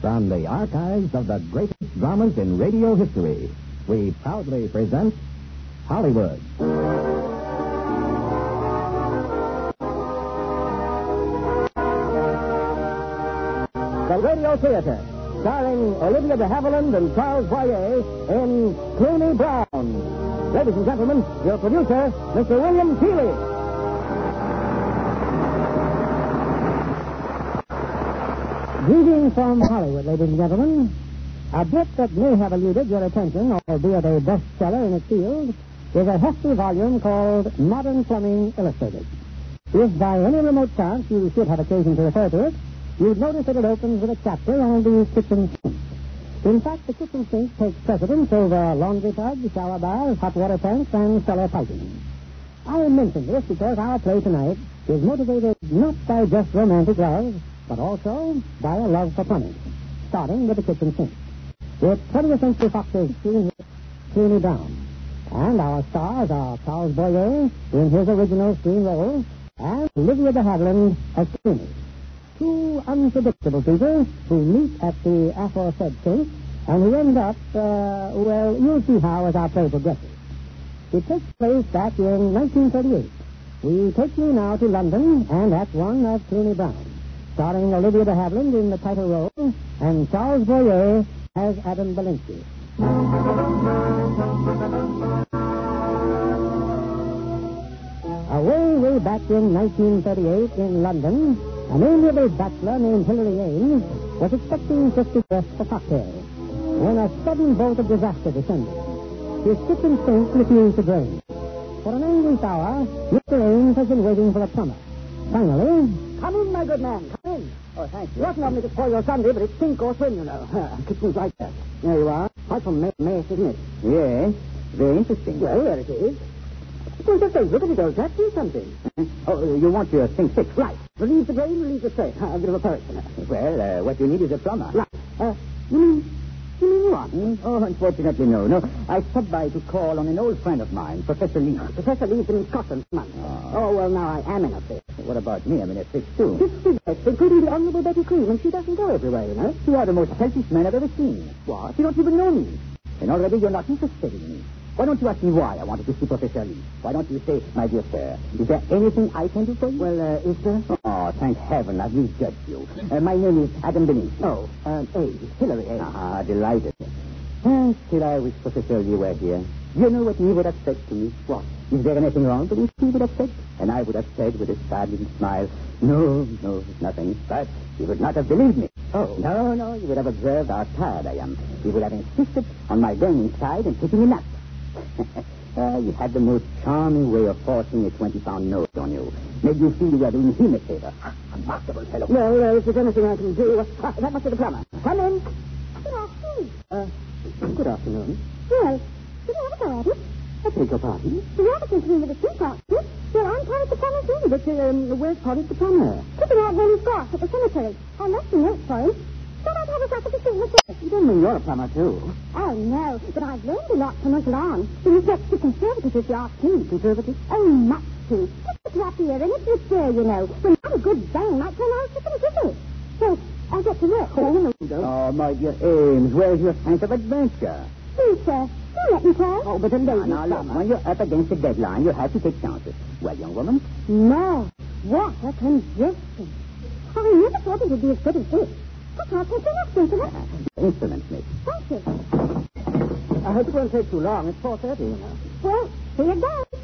From the archives of the greatest dramas in radio history, we proudly present Hollywood. The Radio Theater, starring Olivia de Havilland and Charles Boyer in Clooney Brown. Ladies and gentlemen, your producer, Mr. William Keighley. Greetings from Hollywood, ladies and gentlemen. A book that may have eluded your attention, albeit a bestseller in its field, is a hefty volume called Modern Plumbing Illustrated. If by any remote chance you should have occasion to refer to it, you'd notice that it opens with a chapter on the kitchen sink. In fact, the kitchen sink takes precedence over laundry tubs, shower baths, hot water tanks, and cellar piping. I mention this because our play tonight is motivated not by just romantic love, but also by a love for plumbing, starting with the kitchen sink. It's 20th Century Fox's Clooney Brown. And our stars are Charles Boyer in his original screen role and Olivia de Havilland as Clooney. Two unpredictable people who meet at the aforesaid sink and who end up, well, you'll see how as our play progresses. It takes place back in 1938. We take you now to London and Act One of Clooney Brown, starring Olivia de Havilland in the title role and Charles Boyer as Adam Belinsky. Way back in 1938 in London, an amiable bachelor named Hilary Ames was expecting 50 guests for cocktails when a sudden bolt of disaster descended. His kitchen sink refused to drain. For an anxious hour, Mr. Ames has been waiting for a plumber. Finally, come in, my good man. Come in. Oh, thank you. It wasn't only to spoil your Sunday, but it's sink or swim, you know. Kitchen's like that. There you are. Quite from mess, isn't it? Yes, very interesting. Well, there it is. Well, just look at it, old chap. Do something. Oh, you want your sink fixed? Right. Relieve the drain, relieve the strain. A bit of a poet. Well, what you need is a plumber. Right. You mean what? Oh, unfortunately, no. I stopped by to call on an old friend of mine, Professor Lee. Professor Lee's been in Scotland for months. Oh, well, now I am in a fix. What about me? I'm in a fix, too. 50 guests, including the Honorable Betty Cream, and she doesn't go everywhere, you know. You are the most selfish man I've ever seen. What? You don't even know me. And already you're not interested in me. Why don't you ask me why I wanted to see Professor Lee? Why don't you say, my dear sir, is there anything I can do for you? Well, is there? Oh, thank heaven I've misjudged you. My name is Adam Belinsky. Oh, Hilary A. Ah, delighted. Still, I wish Professor Lee were here. You know what he would have said to me? What? Is there anything wrong with this? He would have said. And I would have said with a sad little smile, no, nothing. But he would not have believed me. Oh. No, he would have observed how tired I am. He would have insisted on my going inside and taking a nap. You had the most charming way of forcing a 20-pound note on you. Made you feel you were doing him a favor. A remarkable fellow. Well, if there's anything I can do, that must be the plumber. Come in. Good afternoon. Good afternoon. Well, did you ever go at it? I beg your pardon? The Robertson came with a sink, aren't you? Well, I'm Porritt the plumber, too. But, where's Porritt the plumber? Sitting out near his grass at the cemetery. I left some notes for him. Thought I'd have a shot at the sink myself. You don't mean you're a plumber, too? Oh, no, but I've learned a lot from Uncle Arn. He reflects the conservative, if you ask me. Conservative? Oh, much too. Just the crap here, and it's a stir, you know. When not a good bang might turn out chicken jiffy. So, I'll get to work. Oh, no, you don't. Oh, my dear Ames, where's your sense of adventure? Please, sir, do let me try. Oh, but a lady Now, look, plumber. when you're up against the deadline, you have to take chances. Well, young woman? No, what a congestion. I never thought it would be as good as this. But I'll take the next instrument. Instruments, miss. Thank you. I hope it won't take too long. It's 4:30, you know. Well, here it goes.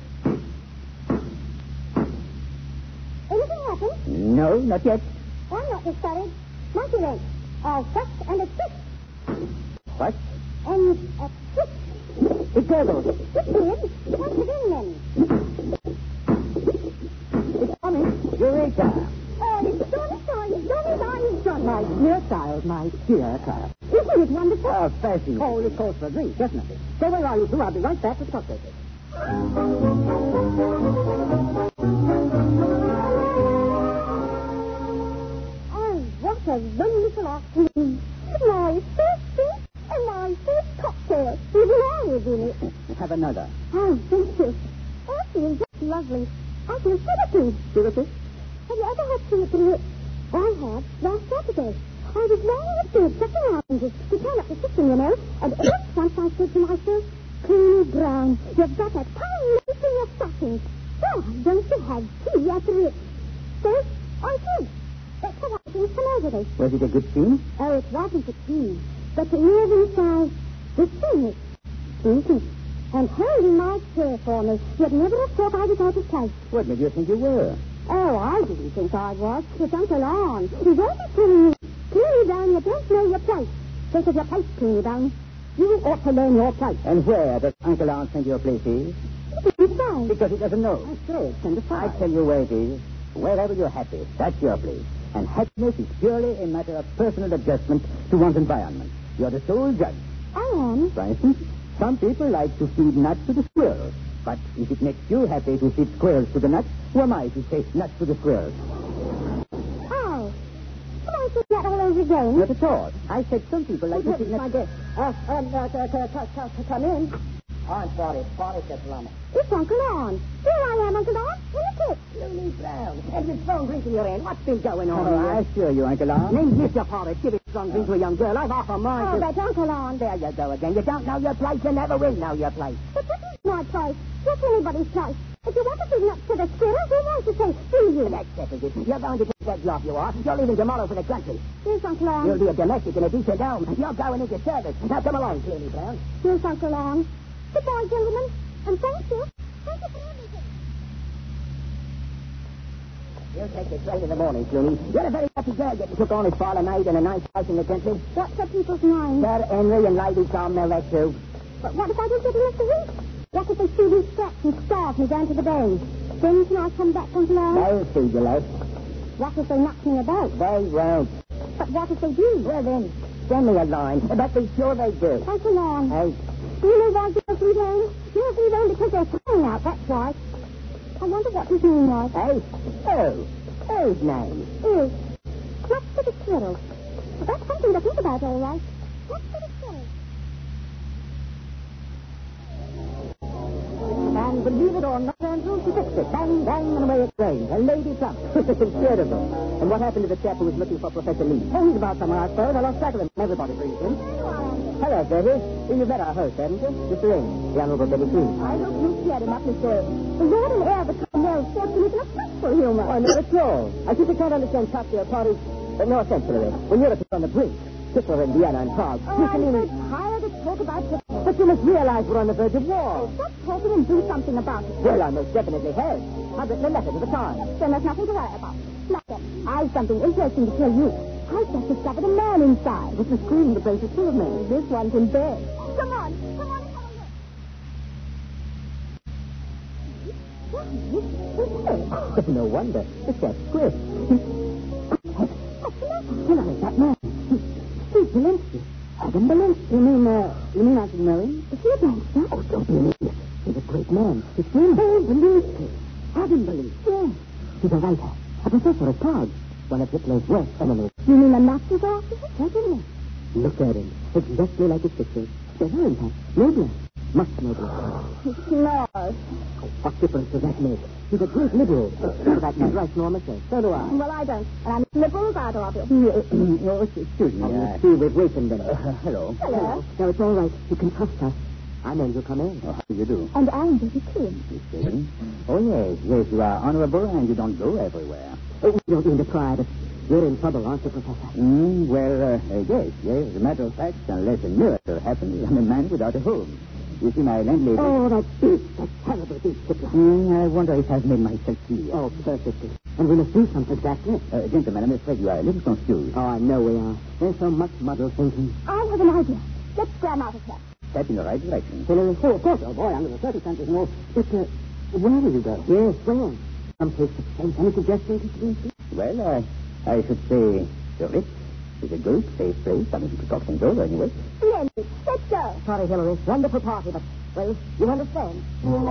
Anything happen? No, not yet. I'm not discouraged. Monkey wrench. A fetch and a switch. What? And a switch. It gurgled. It did. Punch it in then. It's coming. Eureka! It's done. My dear child, my dear child. Isn't it wonderful? Oh, fascinating. Oh, it calls for a drink, definitely. Stay where you are, you two. I'll be right back with the cocktails. Oh, what a wonderful afternoon. My first drink and my first cocktail with an olive in it. Have another. Oh, thank you. Actually, it's just lovely. I feel syrupy. Syrupy? Have you ever had syrup in it? I had last Saturday. I was lying in bed, checking out and to turn up the system, you know, and once I said to myself, Clean Brown, you've got a tiny lace in your stockings. Why don't you have tea after it? So, I did. That's how I things come over me. Was it a good scene? Oh, it wasn't a tea, but the ear inside, the cynic. Mm-hmm. And holding my chair for me, you'd never have thought I was out of place. What made you think you were? Oh, I didn't think I was. It's Uncle Arn. He's always telling me, Cleany Brown, you don't know your place. Think of your place, Cleany Brown. You ought to learn your place. And where does Uncle Arn think your place is? Inside. Because he doesn't know. I say it's in the fire. I tell you where it is. Wherever you're happy, that's your place. And happiness is purely a matter of personal adjustment to one's environment. You're the sole judge. I am. For instance, some people like to feed nuts to the squirrels. But if it makes you happy to feed squirrels to the nuts, who am I to say nuts to the squirrels? Oh. Come on, say that all over again. Not at all. I said some people like to feed nuts. Come in. I'm sorry. Sorry, Lama. It's Uncle Arn. Here I am, Uncle Arn. In the pit. Cleany Brown. And with strong drink in your hand. What's been going on Oh, here? I assure you, Uncle Arn. Name Mr. Forrest. Give it strong drink to a young girl. I've offered mine Oh, to... that's Uncle Arn. There you go again. You don't know your place. You never will know your place. But this is my place. What's anybody's place? If you want to feed nuts to the squirrels, who wants to take? Do you? That settles it. You're going to take that job, you are. You're leaving tomorrow for the country. Yes, Uncle Arn. You'll be a domestic in a decent home. You're going into service. Now come along, Cleany Brown. Yes, Uncle Arn. Goodbye, gentlemen. And thank you. Thank you for everything. You'll take the train in the morning, Clooney. You're a very lucky girl getting took on as parlour maid in a nice house in the country. What's the people's names? Sir Henry and Lady Tom, they'll let you. But what if I don't get enough to eat? What if they see these straps and starve me down to the bone? Then can I come back, Uncle Arn? They'll feed you, love. What if they knock me about? They won't. But what if they do? Well, then, send me a line. But be sure they do. Uncle Arn. Hey, Do you know why girls leave home? Girls leave home because they're crying out, that's why. I wonder what his name was. hey. Oh, whose name? Is. What's for the squirrels? That's something to think about, all right. What's for the squirrels? And believe it or not, Andrew, she fixed it. Bang, bang, and away it goes. A lady trump. Incredible. And what happened to the chap who was looking for Professor Lee? Oh, he's about somewhere, I suppose. I lost track of him. Everybody brings him. Hello, Betty. You've met our host, haven't you? Mr. Ing, the Honorable Betty King. I hope you cleared him up, Mr. The Lord and Air of the Cornell said to live in a frightful humor. Oh, not at all. I simply can't understand cocktail parties. No offense, Hillary. When Europe is on the brink, Hitler and Vienna and Prague. Oh, I'm so tired of talk about it. But you must realize we're on the verge of war. Stop talking and do something about it. Well, I most definitely have. I've written a letter to the Times. Then there's nothing to worry about. Nothing. I've something interesting to tell you. I've just discovered a man inside. What's the screen? The place is full of men. This one's in bed. Come on. Come on. Come on. Oh, no wonder. The chap's swift. What's the matter? You know, that man. Steve Belinsky. Adam Belinsky. You mean I should know him? Is he a gangster? Oh, don't be an idiot. He's a great man. His friend. Oh, Belinsky. Adam Belinsky. Yes. He's a writer. A professor at Prague. One of Hitler's worst enemies. You mean a Nazi officer? Certainly. Look at him. Exactly like his picture. Better, in fact. Nobler. Much nobler. He snores. Oh, what difference does that make? He's a great liberal. For that matter, I snore myself. So do I. Well, I don't. And I'm liberal out of it. No, excuse me. See, we've waited then. Hello. Hello. No, it's all right. You can trust us. I know you'll come in. Oh, how do you do? And I'm very clean. Miss Oh, yes. Yes, you are honorable and you don't go everywhere. Oh, we don't mean to pry, but you're in trouble, aren't you, Professor? Yes. As a matter of fact, unless a miracle happens, I'm a man without a home. You see, my landlady... Oh, that terrible beast, Hitler. I wonder if I've made myself clear. Oh, perfectly. And we must do something exactly. Gentlemen, I'm afraid you are a little confused. Oh, I know we are. There's so much muddled thinking. I have an idea. Let's scram out of here. Step in the right direction. Hillary, oh, of course, oh boy, under the circumstances and all. But, where will you go? Yes, where? Someplace safe. Any suggestions, Mr. Belinsky? Well, I should say the Ritz is a good, safe place. I mean, you could talk things over anyway. Splendid. Let's go. Sorry, Hillary. Wonderful party, but, well, you understand.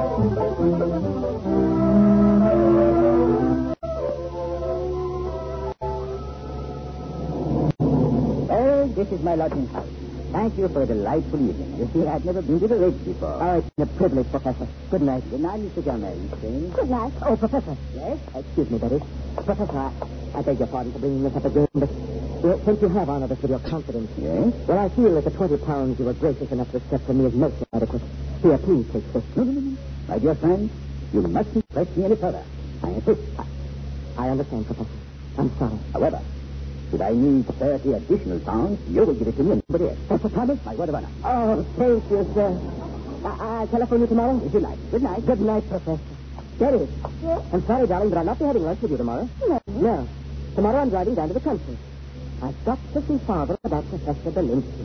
Well, this is my lodging house. Thank you for a delightful evening. You see, I've never been to the Ritz before. Oh, it's been a privilege, Professor. Good night. Good night, Mr. Gomez. Good night. Oh, Professor. Yes? Excuse me, Betty. Professor, I beg your pardon for bringing this up again, but Well, since you have honored us with your confidence, Yes? well, I feel that the 20 pounds you were gracious enough to accept from me is most adequate. Here, please take this. No. My dear friend, you mustn't press me any further. I insist. I understand, Professor. I'm sorry. However, if I need 30 additional pounds, you will give it to me and nobody else. That's a promise, my word of honor. Oh, thank you, sir. I'll telephone you tomorrow. Good night. Good night. Good night, Professor. Betty. Yes? I'm sorry, darling, but I'll not be having lunch with you tomorrow. No. Tomorrow I'm driving down to the country. I've got to see Father about Professor Belinsky.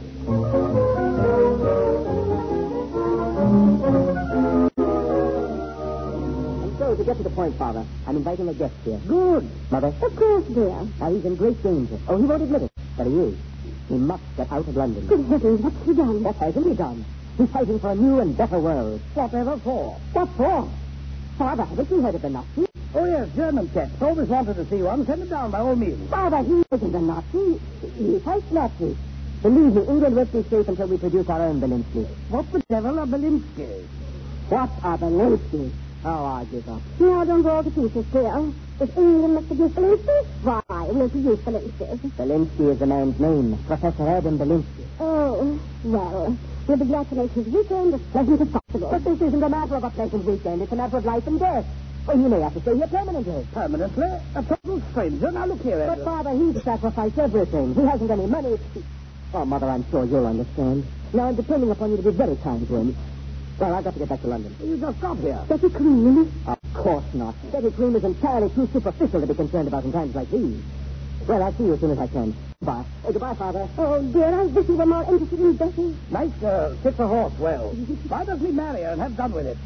And so, to get to the point, Father, I'm inviting a guest here. Good. Mother? Of course, dear. Now, he's in great danger. Oh, he won't admit it, but he is. He must get out of London. Good heavens, what's he done? What hasn't he done? He's fighting for a new and better world. Whatever for? What for? Father, haven't you heard of the Nazis? Oh, yes, German chaps. Always wanted to see one. Send them down by all means. Father, he isn't a Nazi. He fights Nazis. Believe me, England won't be safe until we produce our own Belinsky. What the devil are Belinsky? What are Belinsky? Oh, I give up. Now, don't go all to pieces, dear. If England must produce Belinsky, why, we'll produce Belinsky. Belinsky is the man's name. Professor Adam Belinsky. Oh, well, we'll be glad to make his weekend as pleasant as possible. But this isn't a matter of a pleasant weekend. It's a matter of life and death. Well, he may have to stay here permanently. Permanently? A total stranger? Now, look here, But, Andrew. Father, he's sacrificed everything. He hasn't any money. Oh, Mother, I'm sure you'll understand. Now, I'm depending upon you to be very kind to him. Well, I've got to get back to London. You just stop here. Betty Cream. Of course not. Betty Cream is entirely too superficial to be concerned about in times like these. Well, I'll see you as soon as I can. Bye. Goodbye, Father. Oh, dear, I wish you were more interested in Betty. Nice girl. Sits a horse well. Why doesn't he marry her and have done with it?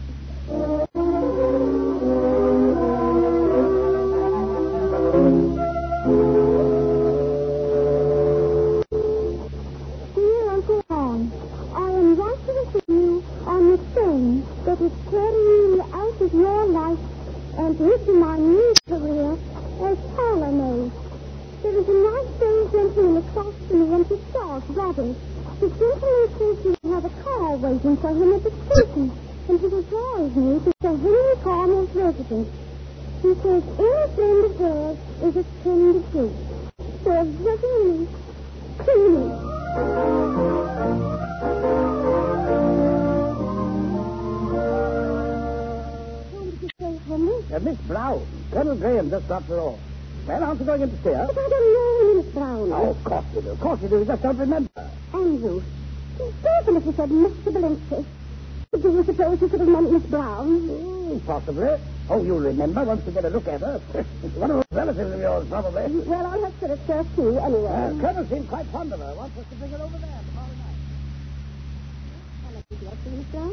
Dear Uncle Hans, I am writing to you on the train that is carrying me out of your life and into my new career as parlor maid. There is a nice old gentleman across to me and his dog, Rabbit. The gentleman says he will have a car waiting for him at the station, and he will drive me to Sir Henry Palmer's residence. He says any friend of theirs is a friend of his. So very clean. Who did you say, Henry? Miss Brown. Colonel Graham just dropped her off. Well, aren't you going in to see her? But I don't know Miss Brown. Oh, of course you do. Of course you do. You just don't remember. Andrew. Stephen, if you said Mr. Belinsky. Do you suppose you could have meant Miss Brown? Possibly. Oh, you'll remember once you get a look at her. One of those relatives of yours, probably. Well, I'll have to serve too, anyway. Colonel seemed quite fond of her. Wants us to bring her over there tomorrow night. How much would you like to Miss Brown?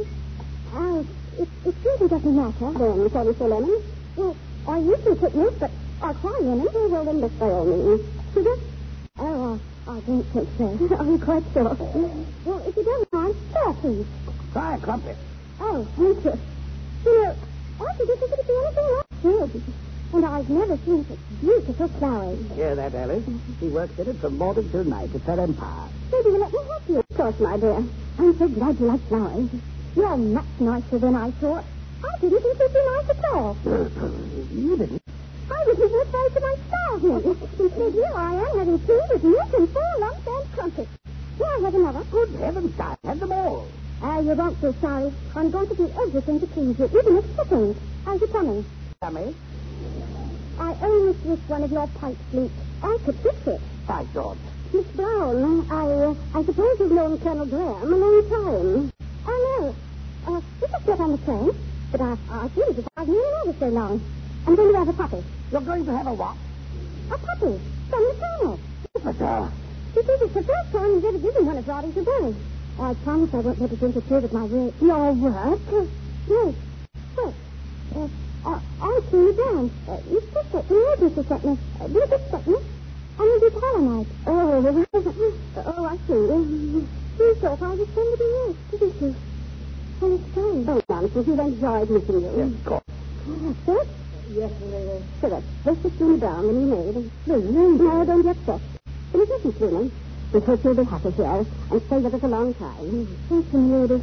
It really doesn't matter, then, sorry, Sir Lemon. Well, I usually put milk, but I'll try lemon. Oh, well, then, by all means. Sugar? Oh, I don't think so. I'm quite sure. Well, if you don't mind, sir, please. Try a crumpet. Oh, thank you. You know, I think this is going to be anything like good. And I've never seen such beautiful flowers. Hear that, Alice? She works in it from morning till night. It's her empire. Maybe you'll let me help you, of course, my dear. I'm so glad you like flowers. You're much nicer than I thought. I didn't think you'd be nice at all. You didn't. I was even afraid for my starving. Instead, here I am having tea with milk and 4 lumps and crumpets. Here, I have another. Good heavens, Di. Have them all. You won't be sorry. I'm going to do everything to please you, even if sitting. How's it coming? Dummy. I only switched one of your pipes leak. I could fix it. By George. Miss Brown, I suppose you've known Colonel Graham a long time. Oh, no. We just get on the train. But I feel as if I've known you ever so long. I'm going to have a puppy. You're going to have a what? A puppy from the Colonel. But, You see, it's the first time he's ever given one of Roddy's a bird. I promise I won't let it interfere with my work. Your work? Yes. What? I'm Trudy Brown. Miss Sister, the emergency sent me. Will you expect me? I need you Palamite. Oh, I see. You thought I was somebody else, didn't you? Oh, it's fine. Oh, nonsense. You've enjoyed meeting you. yes, of course. Sir? Yes, Philip. This is Trudy Brown, the new maid. No, don't get upset. Finish listen, Trudy. We hope you'll be happy here and stay with us a long time. Thank you, lady.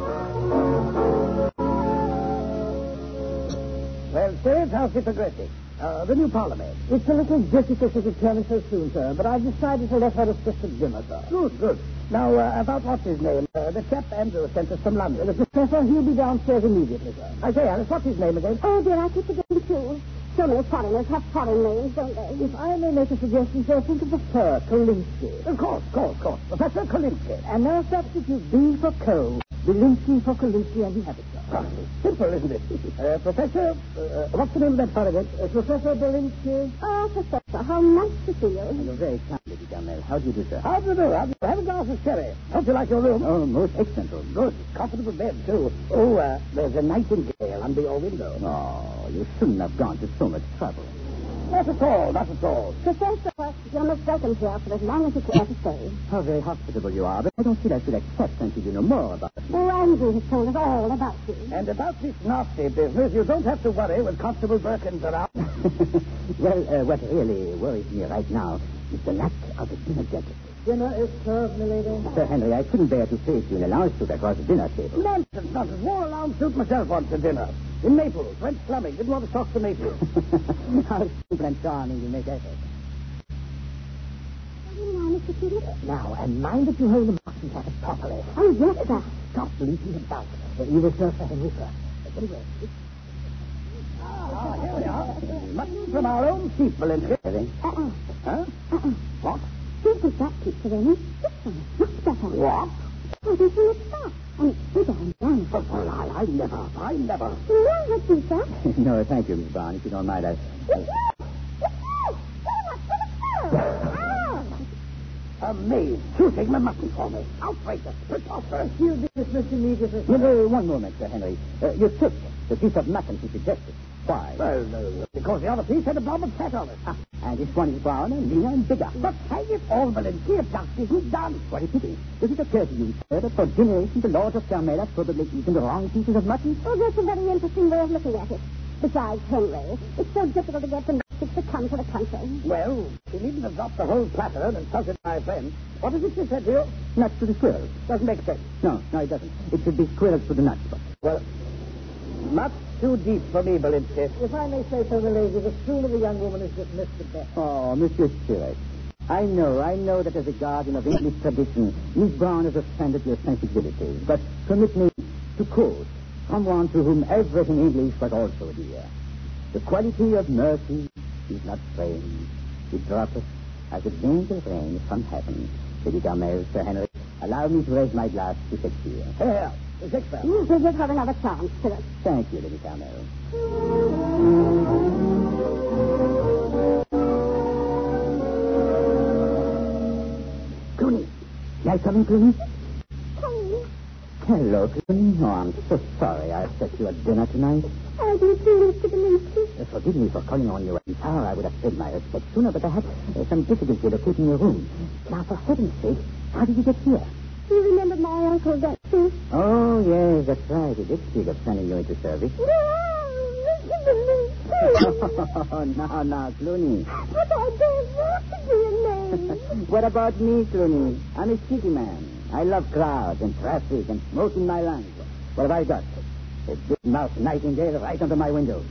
Well, Spirit, how's it progressing? The new parlourmaid. It's a little difficult to determine so soon, sir, but I've decided to let her assist at dinner, sir. Good. Now, about what's his name? The chap Andrew sent us from London. The professor, he'll be downstairs immediately, sir. I say, Alice, what's his name again? Oh, dear, I keep forgetting, too. So many foreigners have foreign names, don't they? If I may make a suggestion, sir, think of the Sir Kolinsky. Of course. Professor Kolinsky. And now substitute B for Co, Belinsky for Kolinsky, and you have it, sir. Simple, isn't it? Professor, what's the name of that fellow again? Professor Belinsky. Oh, Professor, how nice to see you. You're very kind, Lady Carmel. How do you do, sir? How do you do? Have a glass of sherry. Don't you like your room? Oh, most excellent room. Good. Comfortable bed, too. Oh, there's a nightingale under your window. Oh, you shouldn't have gone to so much trouble. Not at all. Professor, you're most welcome here for as long as you care to stay. How very hospitable you are, but I don't feel I should accept until you know more about it. Oh, Andrew has told us all about you. And about this nasty business, you don't have to worry with Constable Birkins around. Well, what really worries me right now is the lack of a dinner jacket. Dinner is served, milady. Sir Henry, I couldn't bear to face you in a lounge suit across the dinner table. Nonsense. Wore a lounge suit myself once to dinner. In Naples, French plumbing. Didn't want to talk to Naples. How simple and charming you make effort. Mr. Tudor? Now, and mind that you hold the mutton at it properly. Oh, yes, sir. Stop leaping about. You will serve for Henry, sir. Very well. Here we are. Mutton from our own sheep, Valencia. Huh? What? Don't think that keeps it in. This one is much better. What? I can see it's fat, and it's bigger and round. Well, I never. Well, let's do, sir. No, thank you, Miss Barnes. If you don't mind, I... Amazed. Shooting the mutton for me. Outrageous. Preposterous. You be dismissed immediately. No, one moment, Sir Henry. You took the piece of mutton he suggested. Why? Well, because the other piece had a blob of fat on it. And this one is browner, leaner, and bigger. But hang it all, Valencia, if justice isn't done. What a pity. Does it occur to you, sir, that for generations the lords of Carmela probably eaten the wrong pieces of mutton? Oh, that's a very interesting way of looking at it. Besides, Henry, it's so difficult to get the message to come to the country. Well, she needn't have dropped the whole platter and insulted my friend. What is it she said to you? Nuts to the squirrels. Doesn't make sense. No, it doesn't. It should be squirrels to the nuts. Well, much too deep for me, Belinsky. If I may say so, milady, the sooner the young woman is dismissed, the better. Oh, Monsieur Stewart. I know that as a guardian of English tradition, Miss Brown has offended your sensibilities. But permit me to quote someone to whom everything English was also dear. The quality of mercy is not strange. It droppeth as a gentle rain from heaven. Lady Carmel, Sir Henry, allow me to raise my glass to Shakespeare. Here, Shakespeare. We'll just have another chance, Philip. Thank you, Lady Carmel. Clooney. May I come in, Clooney? Hello, Clooney. Oh, I'm so sorry I upset you at dinner tonight. Oh, do you feel, Mr. Belinsky? Forgive me for calling on you at this hour. I would have paid my respect sooner, but I had some difficulty locating your room. Now, for heaven's sake, how did you get here? Do you remember my Uncle Betsy? Oh, yes, that's right. He did speak of sending you into service. No, Mr. Belinsky. Oh, now, Clooney. But I don't want to be a name. What about me, Clooney? I'm a city man. I love crowds and traffic and smoke in my lungs. What have I got? A big-mouthed nightingale right under my window.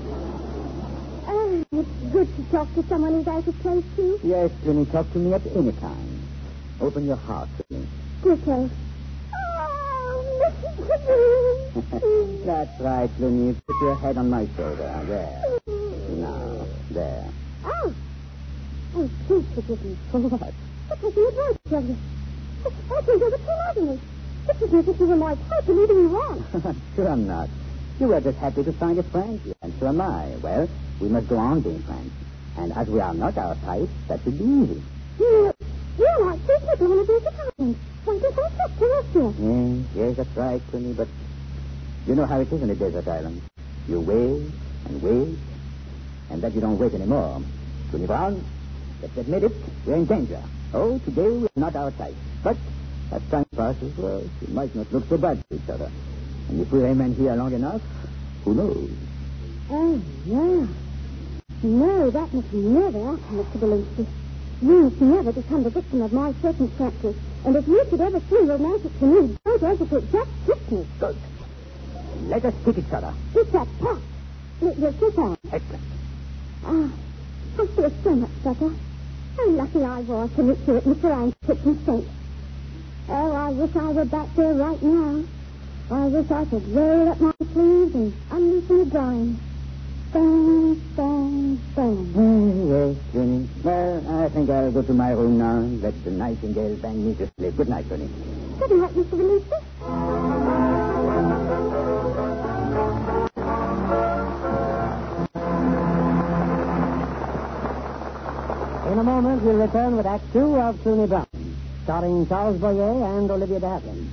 Oh, it's good to talk to someone who's out of place, too. Yes, Clooney, talk to me at any time. Open your heart to me. Okay. Oh, Mr. Belinsky. That's right, Clooney. Put your head on my shoulder. There. Now, there. Oh. Oh, please forgive me. For what? For taking advantage of you. I think you're too loud of me. It was as if you were my type and leading me wrong. Sure I'm not. You were just happy to find a friend here, and so am I. Well, we must go on being friends. And as we are not our type, that should be easy. You're like two people in a desert island. Something so picturesque. Yes, that's right, Clooney, but you know how it is in a desert island. You wait and wait, and then you don't wait anymore. Clooney Brown, let's admit it, we're in danger. Oh, today we're not our type. But as time passes, well, we might not look so bad to each other. And if we remain here long enough, who knows? Oh, no. No, that must never happen, Mr. Belinsky. You must never become the victim of my circumstances. And if you should ever feel romantic to me, don't hesitate, just kiss me. Good. Let us kiss each other. It's a pact. We'll kiss on. Excellent. I feel so much better. How lucky I was to meet you at Mr. Ryan's kitchen sink. Oh, I wish I were back there right now. I wish I could roll up my sleeves and unloosen the drawing. Bang, bang, bang. Yes, Jenny. Well, I think I'll go to my room now. Let the nightingale bang me to sleep. Good night, Jenny. Good night, Mr. Valencia. In a moment, we'll return with Act Two of Clooney Brown, starring Charles Boyer and Olivia de Havilland.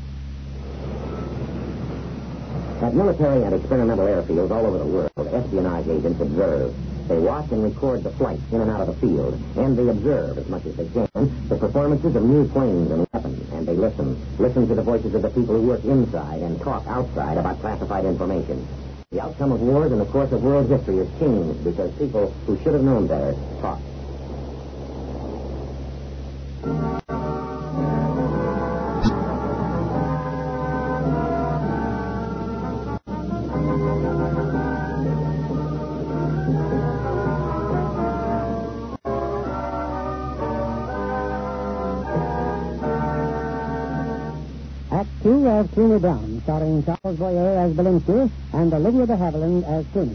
At military and experimental airfields all over the world, espionage agents observe. They watch and record the flights in and out of the field, and they observe, as much as they can, the performances of new planes and weapons, and they listen to the voices of the people who work inside and talk outside about classified information. The outcome of wars and the course of world history is changed because people who should have known better talk. Act Two of Clooney Brown, starring Charles Boyer as Belinsky and Olivia de Havilland as Clooney.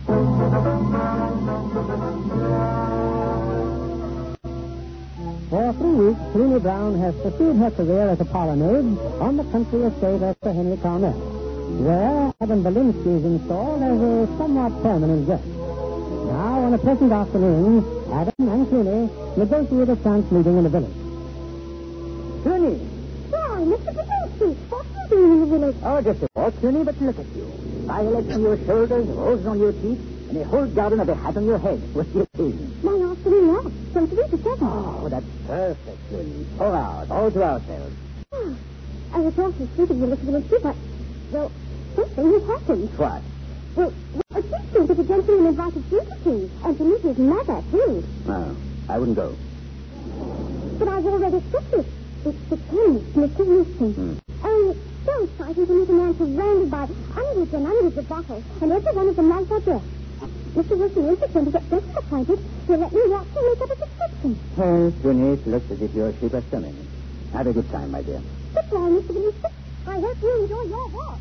For 3 weeks, Clooney Brown has pursued her career as a parlor maid on the country estate of Sir Henry Carmel, where Adam Belinsky is installed as a somewhat permanent guest. Now, on a pleasant afternoon, Adam and Clooney negotiate a chance meeting in the village. Jenny! Why, Mr. Valencia, what are you doing in the village? Oh, just a walk, Jenny, but look at you. Violets on your shoulders, roses on your cheeks, and a whole garden of a hat on your head. What's the occasion? My afternoon nap. From 3 to 7. Oh, that's perfect, Jenny. 4 hours, all to ourselves. Oh, I was awfully sweet of you, Mr. Valencia, but, well, something has happened. What? Well, it seems that a gentleman invited you to tea, and to meet his mother, too. No, I wouldn't go. But I've already accepted. It's the chemist, Mr. Wilson. Oh, it's so exciting to meet a man surrounded by hundreds and hundreds of bottles, and every one of them like our dress. Mr. Wilson is going to get just appointed. He'll let me watch and make up a prescription. Yes, Jenny, it looks as if your ship has come in. Have a good time, my dear. Goodbye, Mr. Wilson. I hope you enjoy your walk.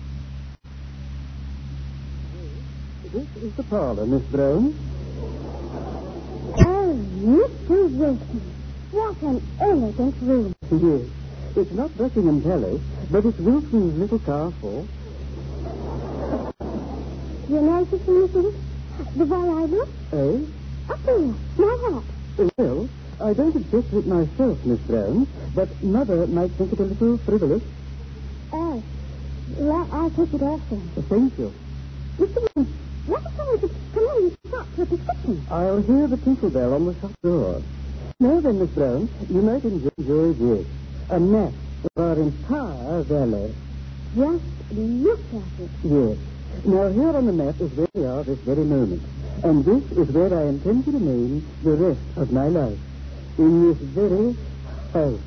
This is the parlor, Miss Brown. Oh, Mr. Wilson. What an elegant room. Yes. It's not Buckingham Palace, but it's Wilson's little car for. You notice anything? The way I look? Eh? Up there, my hat. Well, I don't object to it myself, Miss Brown, but Mother might think it a little frivolous. Oh, well, I'll take it off then. Thank you. Mr. Wilson, what if someone should come in and stop for a prescription? I'll hear the tinkle bell on the shop door. Now then, Miss Brown, you might enjoy this. A map of our entire valley. Just look at it. Yes. Now, here on the map is where we are this very moment. And this is where I intend to remain the rest of my life. In this very house.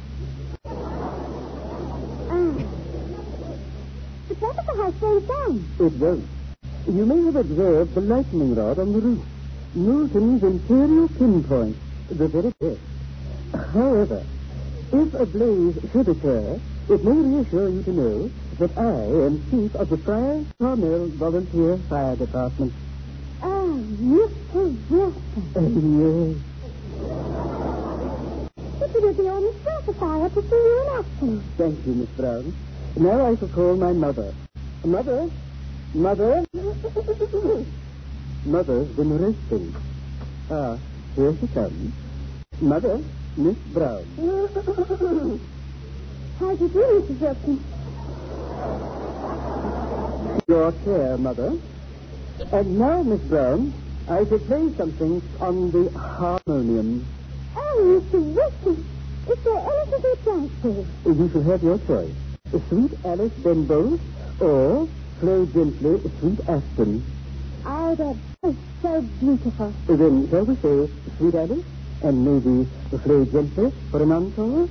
But what if the house burns down? It won't. You may have observed the lightning rod on the roof. Newton's imperial pinpoint. The very best. However, if a blaze should occur, it may reassure you to know that I am chief of the Friars Carmel Volunteer Fire Department. Oh, Mr. Wilson. Yes. But it would be almost worth the fire to see you in action. Thank you, Miss Brown. Now I shall call my mother. Mother? Mother? Mother's been resting. Ah, here she comes. Mother, Miss Brown. How do you do, Mrs. Wilson? Your chair, Mother. And now, Miss Brown, I shall play something on the harmonium. Oh, Mr. Wilson, is there anything to dance to? You shall have your choice. Sweet Alice Benbow or Flow Gently, Sweet Aspen. Oh, they're both so beautiful. Then shall we say Sweet Alice and maybe Flow Gently for an encore?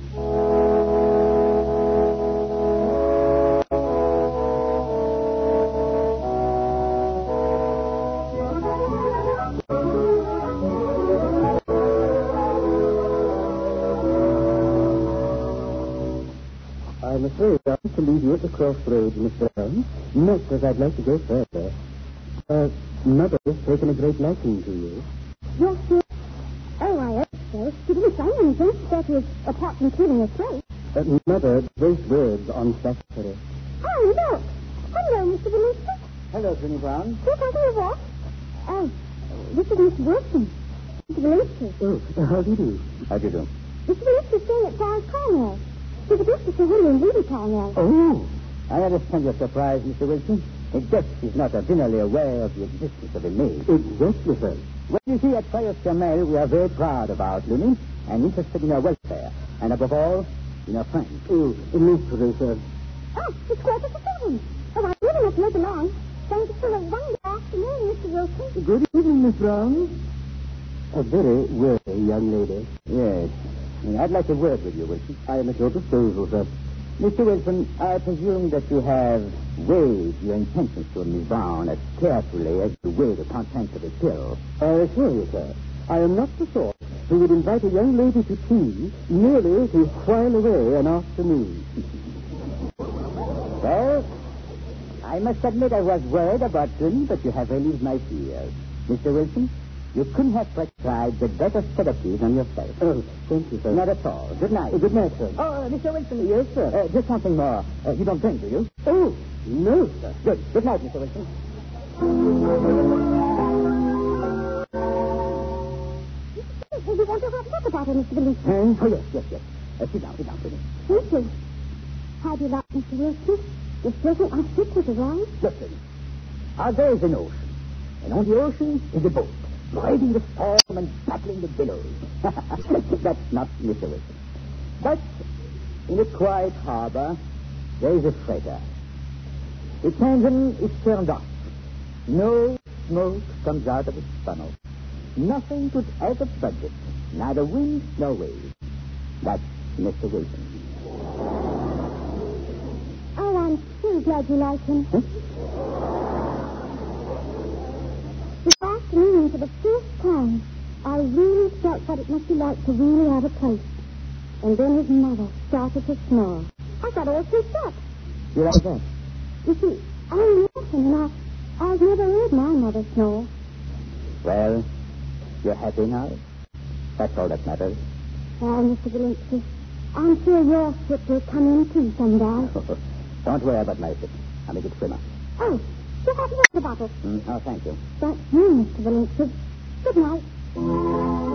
afraid I have to leave you at the crossroads, Mr. Holmes. Not because I'd like to go further. Mother has taken a great liking to you. Yes, sir. Oh, I hope so. She didn't say anything. That was apart from keeping her straight. Mother, those words on Saturday. Oh, look. Hello, Mr. Belinsky. Hello, Tony Brown. Yes, I do what? Oh, this is Mr. Wilson. Mr. Belinsky. Oh, how do you do? How do you do? Mr. Belinsky's staying at Forest Cornell. He's a guest of Sir William Levy Cornell. Oh, I understand your surprise, Mr. Wilson. A guest is not ordinarily aware of the existence of a maid. Exactly, sir. Well, you see, at Forest Cornell, we are very proud of our Looney and interested in your welfare. And above all, in your friends. Oh, mystery, sir. Oh, it's quarter to 7. Oh, I really must look along. Thank you for a wonderful afternoon, Mr. Wilson. Good evening, Miss Brown. A very worthy young lady. Yes. I'd like a word with you, Wilson. I am at your disposal, sir. Mr. Wilson, I presume that you have weighed your intentions to Miss Brown as carefully as you weigh the contents of a pill. I assure you, sir, I am not the sort who would invite a young lady to tea merely to while away an afternoon. Well, I must admit I was worried about you, but you have relieved my fears. Mr. Wilson, you couldn't have prescribed the better sedative on yourself. Oh, thank you, sir. Not at all. Good night. Good night, sir. Oh, Mr. Wilson. Yes, sir. Just something more. You don't drink, do you? Oh, no, sir. Good. Good night, Mr. Wilson. Do you want to have a talk about it, Mr. Belinsky? Oh, yes. Sit down, please. Thank you. How do you like Mr. Wilson? It's pleasant I sit with you, right? Listen. There is an ocean. And on the ocean is a boat, riding the storm and battling the billows. That's not Mr. Wilson. But in a quiet harbor, there is a freighter. Its engine is turned off. No smoke comes out of its funnel. Nothing could ever budge it, neither wind nor wave. That's Mr. Wilson. Oh, I'm so glad you like him. This afternoon, for the first time, I really felt what it must be like to really have a place. And then his mother started to snore. I got all freaked up. You like that? You see, I'm laughing, and I've never heard my mother snore. Well, you're happy now? That's all that matters. Well, Mr. Belinsky, I'm sure your ship will come in too someday. Don't worry about my ship. I'm a good swimmer. Oh, you have water bottle. Oh, thank you. Thank you, Mr. Belinsky. Good night.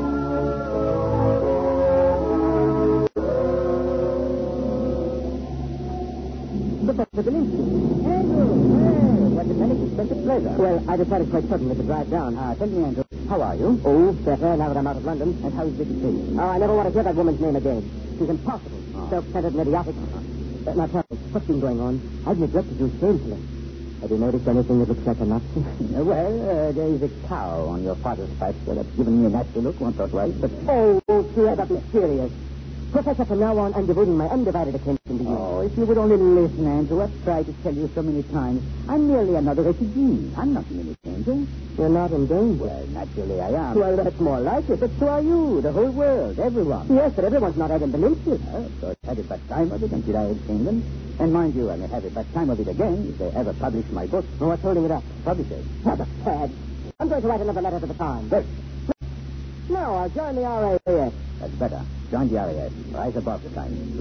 Professor Belinsky. Andrew! Hey, what an unexpected pleasure. Well, I decided quite suddenly to drive down. Tell me, Andrew, how are you? Oh, better now that I'm out of London. And how is Mrs. Lee? Oh, I never want to hear that woman's name again. She's impossible. Self-centered and idiotic. Now tell me, what's been going on? I've neglected you shamefully. Have you noticed anything that looks like a Nazi? Well, there is a cow on your father's pipe that's given me a nasty look once or twice, but... Oh, Dad, be serious. Professor, from now on, I'm devoting my undivided attention to you. Oh, if you would only listen, Andrew, I've tried to tell you so many times. I'm merely another refugee. I'm not in any danger. You're not in danger? Well, naturally I am. Well, that's more like it. But so are you, the whole world, everyone. Yes, but everyone's not Adam Belinsky. Of course, had a bad time of it until I had seen them. And mind you, I may have a bad time of it again if they ever publish my book. Oh, what's holding it up? Publishers. Rather sad. I'm going to write another letter to the Times. Good. No, I'll join the RAF. That's better. Join the RAF. Rise above the Times.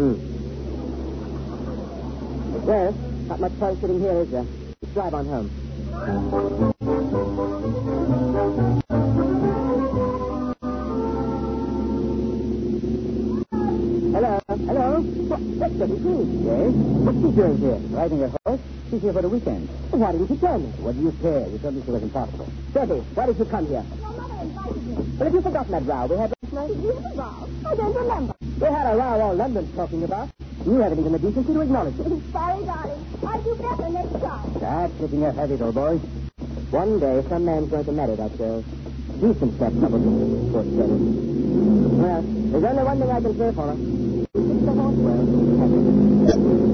Well, not much fun sitting here, is there? Let's drive on home. Hello? What? That's Betty Green. Yes? What's she doing here? Riding a horse? She's here for the weekend. Well, why didn't you tell me? What do you care? You told me she was impossible. Betty, why did you come here? Your mother invited me. Well, have you forgotten that row we had last night? Did you have a row? I don't remember. We had a row all London's talking about. You haven't even the decency to acknowledge it. Sorry, darling. I'll do better next time. That's getting your heavy, old boy. One day, some man's going to marry that girl. Decent stuff, probably. Poor Betty. Well, there's only one thing I can say for her. It's the horse well.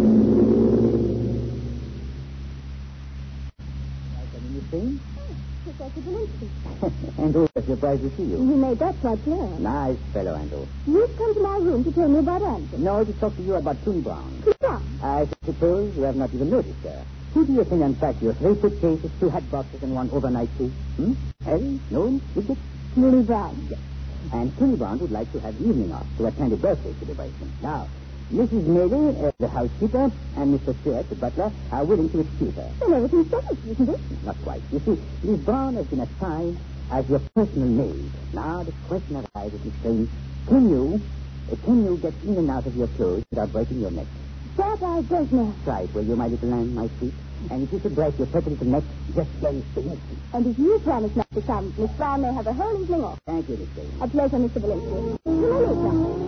Like any new thing? He Professor Belinsky. Andrew, we're surprised to see you. You made that quite clear. Nice fellow, Andrew. You've come to my room to tell me about Andrew. No, to talk to you about Toon Brown. Yeah. I suppose you have not even noticed her. Who do you think unpacked your 3 suitcases, 2 hat boxes, and 1 overnight suit? Harry? No? Bridget? Mooney Brown. Yes. And Tony Brown would like to have the evening off to attend a birthday celebration. Now, Mrs. Maylie, the housekeeper, and Mr. Stewart, the butler, are willing to excuse her. Well, everything's settled, isn't it? Not quite. You see, Miss Brown has been assigned as your personal maid. Now, the question arises, Miss Crane, can you get in and out of your clothes without breaking your neck? That I don't know. Try it, will you, my little lamb, my sweet? And if you should break your pretty little neck, just yell Belinsky. And if you promise not to come, Miss Brown may have a whole evening off. Thank you, Miss Crane. A pleasure, Mr. Belinsky. See you later.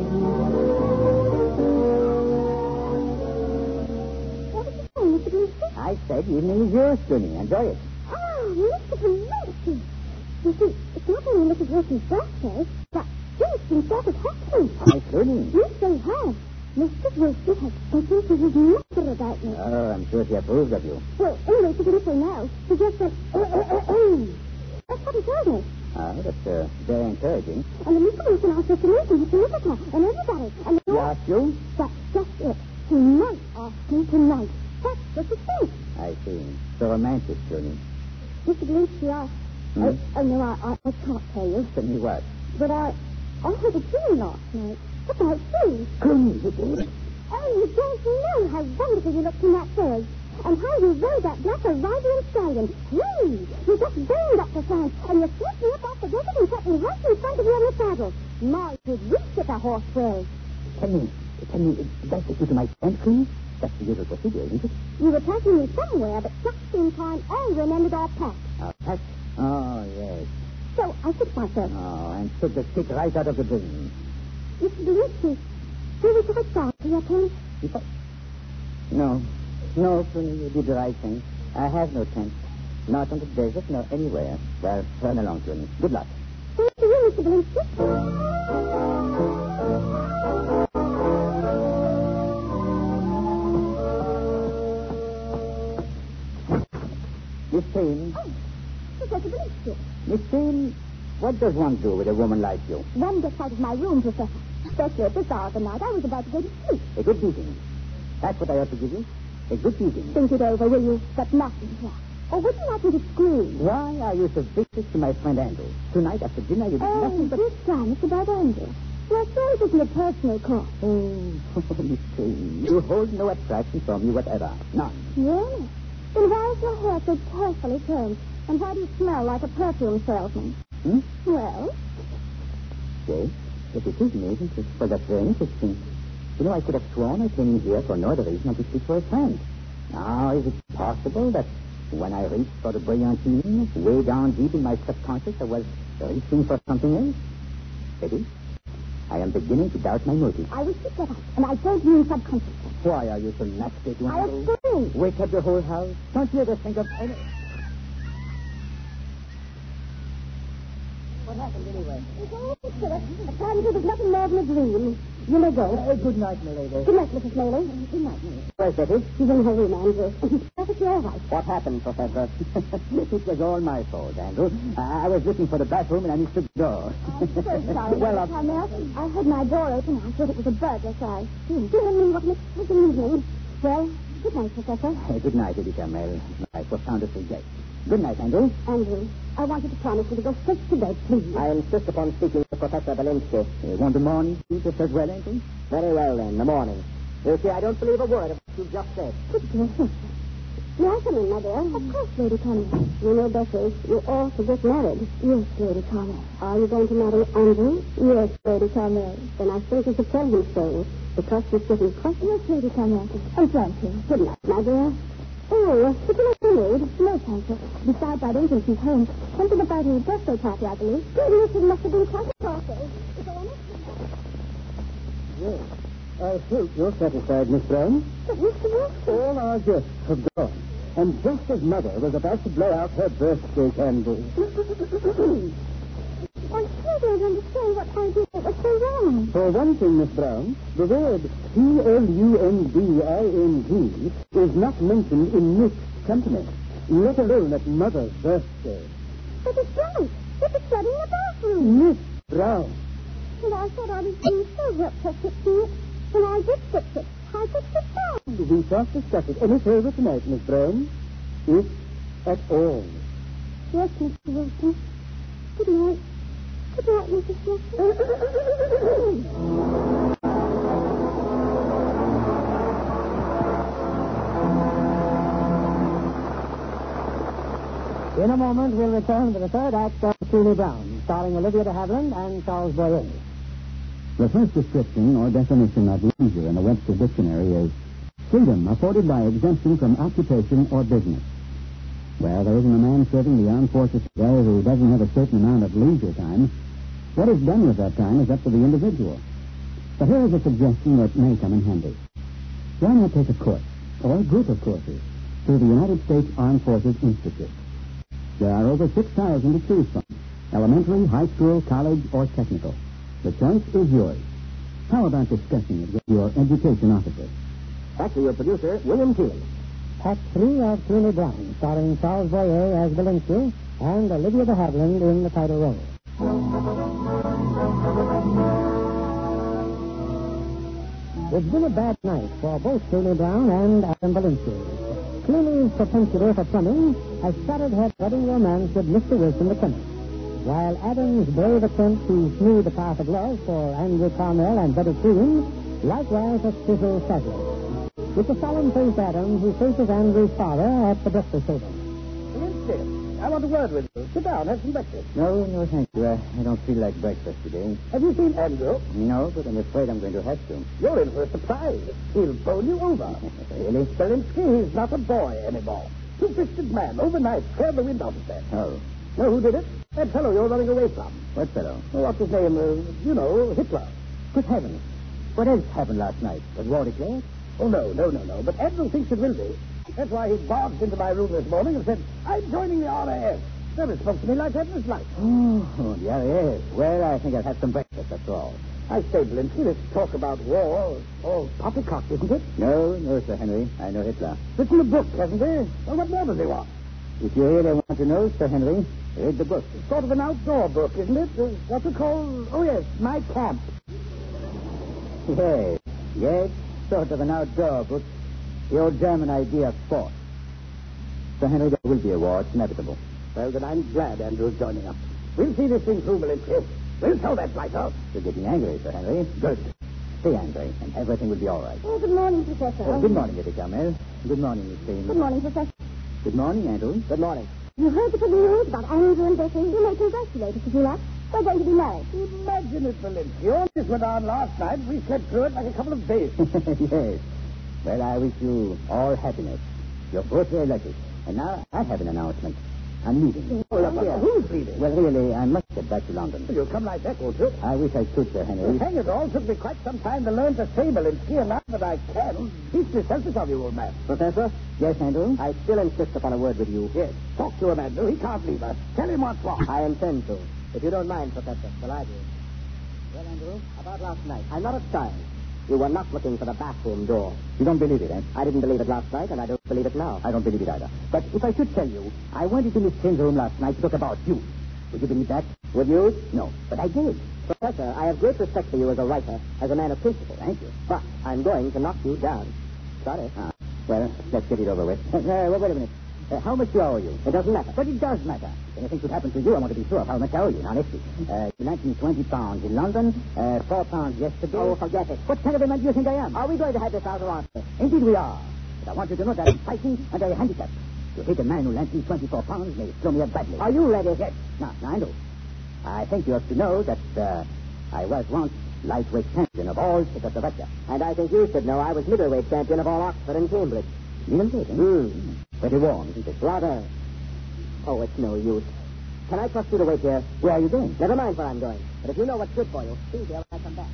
What did you say, Mr. Belinsky? I said the evening is yours, Tony. Enjoy it. Oh, Mr. Belinsky. You see, it's not only Mrs. Wilson's birthday, but she's been started hospital. Hi, Tony. Yes, they have. Mr. Wilson has spoken to his mother about me. Oh, I'm sure she approves of you. Well, anyway, she didn't say no. She just said, that's what he told me. Oh, that's very encouraging. And the Mr. Wilson asked us to meet him to look at her and everybody. And She asked you? That's just it. He might ask me tonight. That's what she said. I see. So romantic, Tony. Mr. Belinsky, I can't tell you. Tell me what? But I heard a tune last night. About you. Tony, you did? Oh, you don't know how wonderful you looked in that carriage. And how you rode that black Arabian stallion. Whee! You just burned up the fence, and you slipped me up off the desert and set me right in front of you on the saddle. My, did we get a horse well. Tell me, did I take you to my tent, please? That's the usual procedure, isn't it? You were taking me somewhere, but just in time I remembered our pact. Our pact? Oh, yes. So I took myself. Oh, and took the stick right out of the bin. Mr. Belinsky, do we go back to your tent? No, Tony, you did the right thing. I have no tent. Not on the desert, nor anywhere. Well, run along, Tony. Good luck. Thank you, Mr. Belinsky. Miss Payne. Oh, Professor Belinsky. Miss Payne, what does one do with a woman like you? One gets out of my room, Professor. Especially at this hour of the night. I was about to go to sleep. A good beating. That's what I ought to give you. A good beating. Think it over, will you? But not here. Or would you like me to scream? Why are you so vicious to my friend Andrew? Tonight after dinner you did nothing but... this time it's about Andrew. Well, so it isn't a personal call. Oh, Miss Payne, you hold no attraction for me whatever. None. Yes? Then why is your hair so carefully combed? And why do you smell like a perfume salesman? Well? Yes, it is me, isn't it? Well, that's very interesting. You know, I could have sworn I came in here for no other reason than to speak for a friend. Now, is it possible that when I reached for the brilliantine, way down deep in my subconscious, I was reaching for something else? Eddie, I am beginning to doubt my motives. I wish you'd get up, and I don't mean subconsciously. Why are you so nasty to I explain. Wake up the whole house. Don't you ever think of any... What happened anyway? Apparently it was nothing more than a dream. You may go. Good night, milady. Good night, Mrs. Maylie. Good night, Maylie. Where's Betty? She's in her room, Andrew. Perfectly all right. What happened, Professor? It was all my fault, Andrew. I was looking for the bathroom and I missed the door. I'm so sorry, Well, Carmel. I heard my door open. I thought it was a burglar, so I assumed. What an exciting evening. Well, good night, Professor. Good night, Eddie Carmel. My profoundest regret. Good night, Andrew. Andrew, I want you to promise me to go straight to bed, please. I insist upon speaking to Professor Belinsky. You want the morning speech as well, Andrew? Very well, then, the morning. You see, I don't believe a word of what you just said. Good gracious. May I come in, my dear? Of course, Lady Carmel. You know, Bessie, you ought to get married. Yes, Lady Carmel. Are you going to marry Andrew? Yes, Lady Carmel. Then I think you should tell him so, because she's getting cross. Yes, Lady Carmel. And thank you. Good night, my dear. Oh, would you like to read? No, thank you. Besides, I don't think she's home. Something about her birthday party, I believe. Goodness, it must have been quite a party. Is there any? Yes. I hope you're satisfied, Miss Brown. But Mr. Wilson... All our guests have gone. And just as Mother was about to blow out her birthday candle. I still don't understand what I did that was so wrong. For one thing, Miss Brown, the word Plunding is not mentioned in mixed company, let alone at Mother's birthday. But it's right. It's a flood in the bathroom. Miss Brown. And I thought I was being so helpful fixing it. And I did fix it. I fixed it fine. We shan't discuss it any further tonight, Miss Brown. If at all. Yes, Mr. Wilson. Good night. Good night, Mrs. Wilson. In a moment, we'll return to the third act of Cleary Brown, starring Olivia de Havilland and Charles Boyer. The first description or definition of leisure in the Webster Dictionary is freedom afforded by exemption from occupation or business. Well, there isn't a man serving the armed forces today who doesn't have a certain amount of leisure time. What is done with that time is up to the individual. But here is a suggestion that may come in handy. Why not take a course, or a group of courses, through the United States Armed Forces Institute? There are over 6,000 to choose from. Elementary, high school, college, or technical. The choice is yours. How about discussing it with your education officer? Back to your producer, William Keeling. Act 3 of Cleary Brown, starring Charles Boyer as Belinsky and Olivia de Havilland in the title role. It's been a bad night for both Cleary Brown and Adam Belinsky. Cleary's propensity for plumbing has started her budding romance with Mr. Wilson the chemist, while Adam's brave attempt to smooth the path of love for Andrew Carmel and Betty Keene likewise has fizzled sadly. It's a solemn-faced Adam who faces Andrew's father at the breakfast table. Belinsky, I want a word with you. Sit down, have some breakfast. No, thank you. I don't feel like breakfast today. Have you seen Andrew? No, but I'm afraid I'm going to have to. You're in for a surprise. He'll bowl you over. Really? Belinsky, he's not a boy anymore. Two-fisted man, overnight, scared the wind out of that. Oh. Know who did it? That fellow you're running away from. What fellow? What's his name? Hitler. Good heavens. What else happened last night? Was war declared? Oh, no. But Andrew thinks it will be. That's why he barged into my room this morning and said, I'm joining the RAF. Never spoke to me like that in his life. Oh, yeah, yes. Well, I think I'll have some breakfast, that's all. I say, Belinsky, this talk about war, all poppycock, isn't it? No, Sir Henry. I know Hitler. Written a book, hasn't he? Well, what more does he want? If you really want to know, Sir Henry, read the book. It's sort of an outdoor book, isn't it? What we call, My Camp. Yes, sort of an outdoor book. The old German idea of sport. Sir Henry, there will be a war. It's inevitable. Well, then I'm glad Andrew's joining us. We'll see this thing through, Belinsky. We'll tell that blighter. You're getting angry, Sir Henry. Good. Stay angry, and everything will be all right. Oh, good morning, Professor. Good morning, Lady Carmel. Good morning, Miss Green. Good morning, Professor. Good morning, Andrew. Good morning. You heard the good news about Andrew and Betty? You may congratulate us if you like. We're going to be married. Imagine it, Belinsky. All this went on last night. We slept through it like a couple of days. Yes. Well, I wish you all happiness. You're both very lucky. And now I have an announcement. I'm leaving. Oh, look here. Who's leaving? Well, really, I must get back to London. You'll come like that, won't you? I wish I could, Sir Henry. Hang it all. Took me quite some time to learn to say, Belinsky, and now that I can, beastly selfish of you, old man. Professor? Yes, Andrew? I still insist upon a word with you. Yes. Talk to him, Andrew. He can't leave us. Tell him what's what. I intend to. If you don't mind, Professor, shall I do? Well, Andrew, about last night. I'm not a child. You were not looking for the bathroom door. You don't believe it, eh? I didn't believe it last night, and I don't believe it now. I don't believe it either. But if I should tell you, I went into Miss Kane's room last night to talk about you. Would you believe that? Would you? No. But I did. Professor, I have great respect for you as a writer, as a man of principle. Thank you. But I'm going to knock you down. Sorry. Well, let's get it over with. Wait a minute. How much do I owe you? It doesn't matter. But it does matter. If anything should happen to you, I want to be sure of how much I owe you. Now, let's see. You lent me £20 in London, £4 yesterday. Oh, forget it. What kind of a man do you think I am? Are we going to have this out or not? Indeed we are. But I want you to know that I'm fighting and I'm handicapped. To hit a man who lent me £24 may slow me up badly. Are you ready? Yes. Now, I know. I think you have to know that I was once lightweight champion of all Czechoslovakia. And I think you should know I was middleweight champion of all Oxford and Cambridge. Middleweight? Pretty warm, isn't it? Rather. Oh, it's no use. Can I trust you to wait here? Where are you going? Never mind where I'm going. But if you know what's good for you, be here when I come back.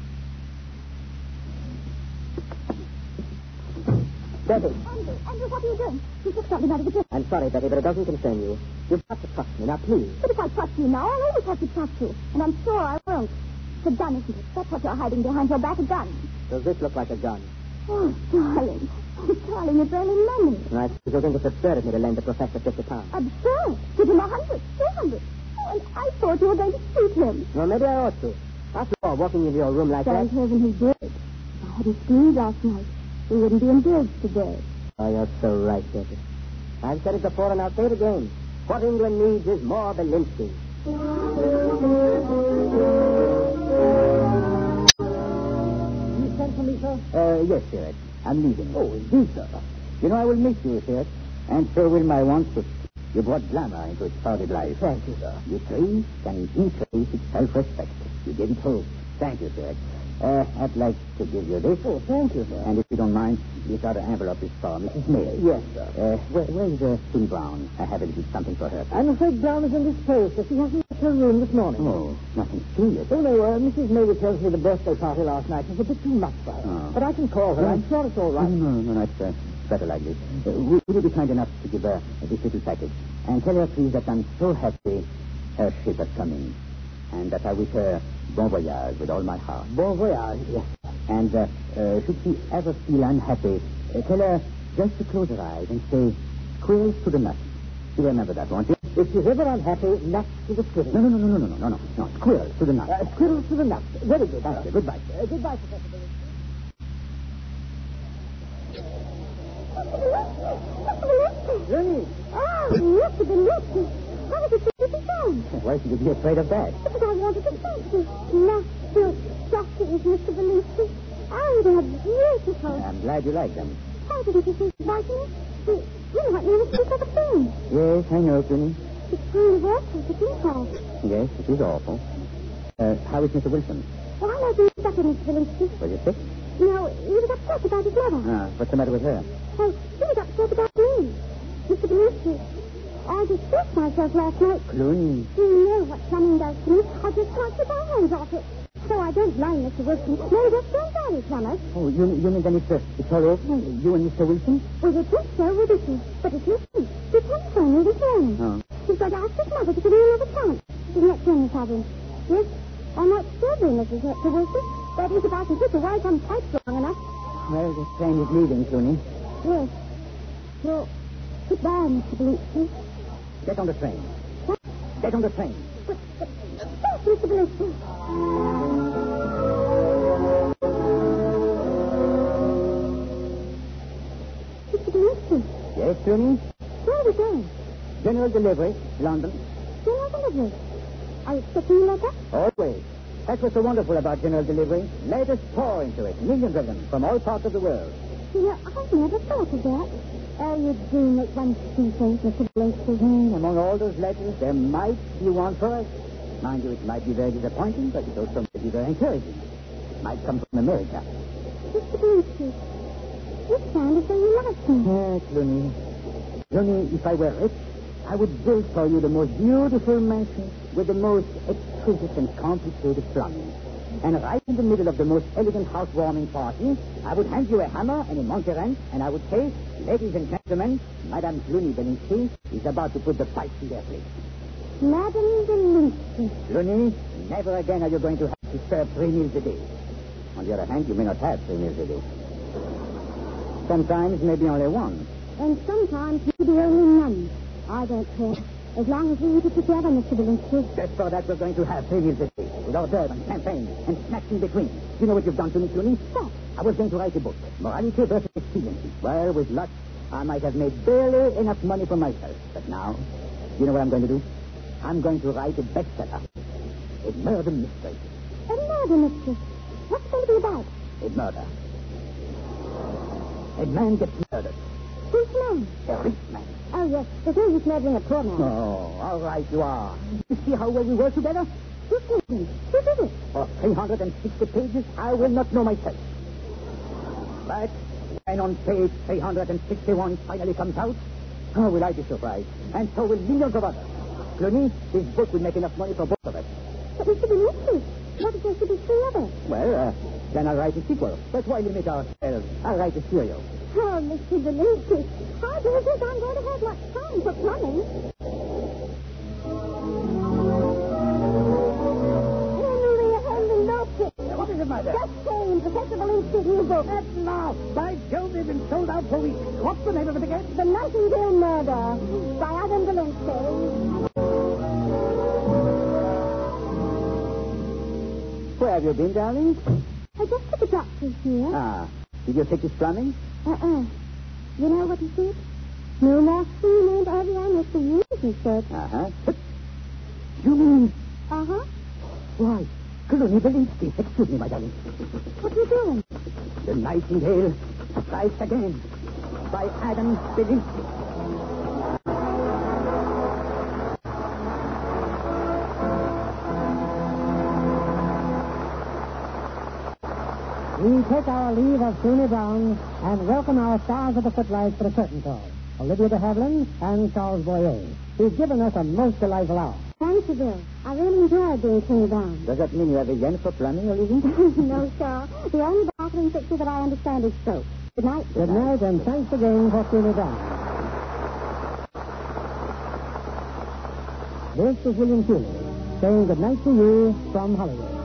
Betty. Andrew, what are you doing? You took something out of the kitchen. I'm sorry, Betty, but it doesn't concern you. You've got to trust me. Now, please. But if I trust you now, I'll always have to trust you. And I'm sure I won't. It's a gun, isn't it? That's what you're hiding behind your back, a gun. Does this look like a gun? Oh, darling. Darling, it's only money. I still think it's absurd of me to lend the professor £50. Absurd. Give him 100, 200. Oh, and I thought you were going to shoot him. Well, maybe I ought to. After all, walking into your room like Thank that... heaven he did. If I hadn't screamed last night, we wouldn't be engaged today. Oh, you're so right, Betty. I've said it before and I'll say it again. What England needs is more Belinsky. You sent for me, sir? Yes, sir. I'm leaving. Oh, indeed, sir. You know, I will miss you, sir. And so will my want to... You brought glamour into its crowded life. Thank you, sir. You traced and increased its self-respect. You gave it hope. Thank you, sir. I'd like to give you this. Oh, thank you, sir. And if you don't mind, this other envelope is for Mrs. May. Yes, sir. Where's Sue Brown? I haven't did something for her. I'm afraid Brown is indisposed, so she hasn't left her room this morning. Oh, nothing serious. Oh, no, Mrs. May tells me the birthday party last night was a bit too much for her. Oh. But I can call her. I'm sure it's all right. No, it's better like this. Will you be kind enough to give her this little package? And tell her, please, that I'm so happy her ship has come in. And that I wish her bon voyage with all my heart. Bon voyage, yes. And should she ever feel unhappy, tell her just to close her eyes and say, squirrels to the nuts. You remember that, won't you? If she's ever unhappy, nuts to the squirrels. No. Squirrels to the nuts. Squirrels to the nuts. Very good. Thank you. Goodbye. Goodbye, Professor Billings. Looney. Oh, Mr. Belinsky. How did you put it down? Why should you be afraid of that? Because I wanted to thank you. Natural stockings, Mr. Belinsky. Oh, they're beautiful. I'm glad you like them. How didn't you think about me? You might never speak of a thing. Yes, I know, Clooney. It's kind of awful to think of. Yes, it is awful. How is Mr. Wilson? Well, I know you better, Mr. Belinsky. Was he sick? No, he was upset about his mother. What's the matter with her? Oh, he was upset about me. Mr. Belinsky, I distressed myself last night. Clooney. Do you know what plumbing does to me? I just can't get my hands off it. So I don't blame Mr. Wilson. No, just don't worry, plumbers. Oh, you mean then it's all over? You and Mr. Wilson? Well, it is so, would it? But it's missing. He can't phone me this morning. Oh. He's got to ask his mother to give me another chance. Isn't that true, Miss Hubbins? Yes, I might still be Mrs. Wilson. That is, if I can keep away from pipes long enough. Well, the train is leaving, Clooney. Yes. Well, goodbye, Mr. Belinsky. Get on the train. What? Get on the train. Yes, Mr. Belinsky. Mr. Belinsky, Yes, Clooney? where are we going? General delivery, London. General delivery. Are you expecting a letter? Always. That's what's so wonderful about general delivery. Letters pour into it, millions of them, from all parts of the world. You know, I've never thought of that. Oh, you do make one see things, Mr. Belinsky. Among all those letters, there might be one for us. Mind you, it might be very disappointing, but it also might be very encouraging. It might come from America. Mr. Belinsky, you sound as though you like me. Yes, Clooney. Clooney, if I were rich, I would build for you the most beautiful mansion with the most exquisite and complicated plumbing. And right in the middle of the most elegant housewarming party, I would hand you a hammer and a monkey wrench, and I would say, ladies and gentlemen, Madame Clooney Belinsky is about to put the pipes in their place. Madame Belinsky. Clooney, never again are you going to have to serve 3 meals a day. On the other hand, you may not have 3 meals a day. Sometimes maybe only one. And sometimes maybe only none. I don't care. As long as we eat it together, Mr. Belinsky. Just for that, we're going to have 3 meals a day, with hors d'oeuvres and champagne and snacks in between. You know what you've done to me, Clooney? What? I was going to write a book, Morality versus Expediency. Well, with luck, I might have made barely enough money for myself. But now, you know what I'm going to do? I'm going to write a bestseller. A murder mystery. A murder mystery. What's it going to be about? A murder. A man gets murdered. Who's man? A rich man. Oh, yes. There's no use murdering a poor man. Oh, all right, you are. You see how well we work together? Who killed him? Who did it? For 360 pages, I will not know myself. But when on page 361 it finally comes out, how will I be surprised? And so will millions of others. Clooney, this book will make enough money for both of us. But Mr. Belinsky, what if there should be 3 others? Well, then I'll write a sequel. But why limit ourselves? I'll write a serial. Oh, Mr. Belinsky, how do you think I'm going to have much time for plumbing? Henry, Henry, no kick. What is it, my dear? Just saying, Professor Belinsky New City book. At last! By Jove, they've been sold out for weeks. What's the name of it again? The Nightingale Murder by Adam Valinsky. Where have you been, darling? I just took a doctor's here. Ah. Did you take his plumbing? You know what he said? No more steam and Evian for you, he said. Uh-huh. You mean... Uh-huh. Why, Colonel Belinsky. Excuse me, my darling. What are you doing? The Nightingale strikes again by Adam Belinsky. We take our leave of Clooney Brown and welcome our stars of the footlights for the curtain call, Olivia de Havilland and Charles Boyer, who've given us a most delightful hour. Thank you, Bill. I really enjoyed being Clooney Brown. Does that mean you have a yen for plumbing, Olivia? No, sir. The only bathroom fixture that I understand is soap. Good night. Good night, and thanks again for Clooney Brown. This is William Cooley saying good night to you from Hollywood.